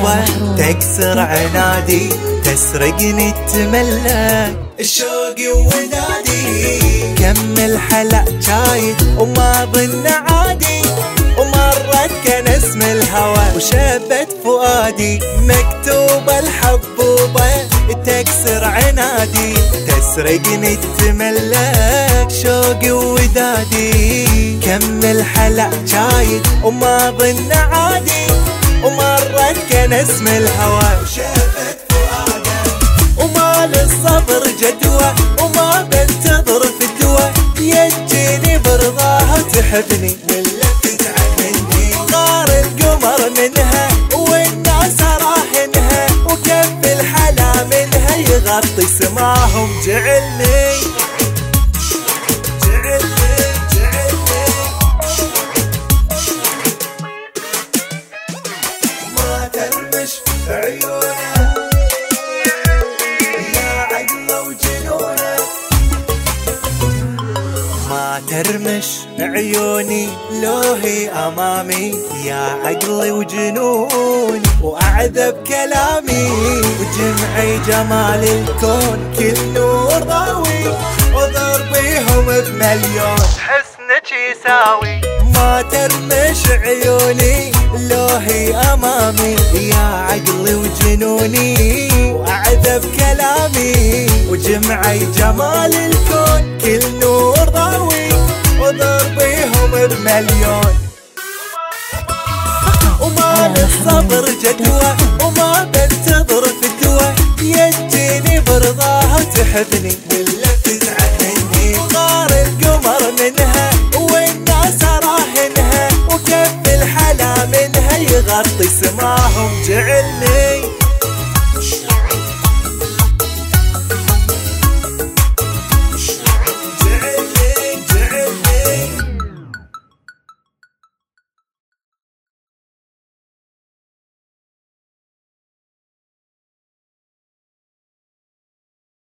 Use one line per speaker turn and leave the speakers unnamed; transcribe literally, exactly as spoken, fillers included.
جدوى تكسر عنادي تسرقني تملك الشوق ودادي كمل حلا شايد وما ظن عادي ومرت كان اسم الهوى وشبت فؤادي مكتوب الحبوبة تكسر عنادي تسرقني تملك شوقي ودادي كمل حلا شايد وما ظن عادي ومرت كان اسم الهوى وشبت فؤادي وما للصبر جدوى وما بنتظر فدوى يجيني برضاها تحبني ولفت عني غار القمر منها والناس راهنها وكف الحلا منها يغطي سماهم جعلني جعلني جعلني ما ترمش عيونه ما ترمش عيوني لو هي أمامي يا عقلي وجنوني وأعذب كلامي وجمعي جمال الكون كل نور ضاوي وضربيهم بمليون حسنك يساوي ما ترمش عيوني لو هي أمامي يا عقلي وجنوني وأعذب كلامي وجمعي جمال الكون كل نور ضاوي وضربيهم بمليون وما للصبر جدوى وما بنتظر فدوى يجيني برضاها تحبني ولفت عني غار القمر منها والناس راهنها وكف الحلا منها يغطي سماهم جعلني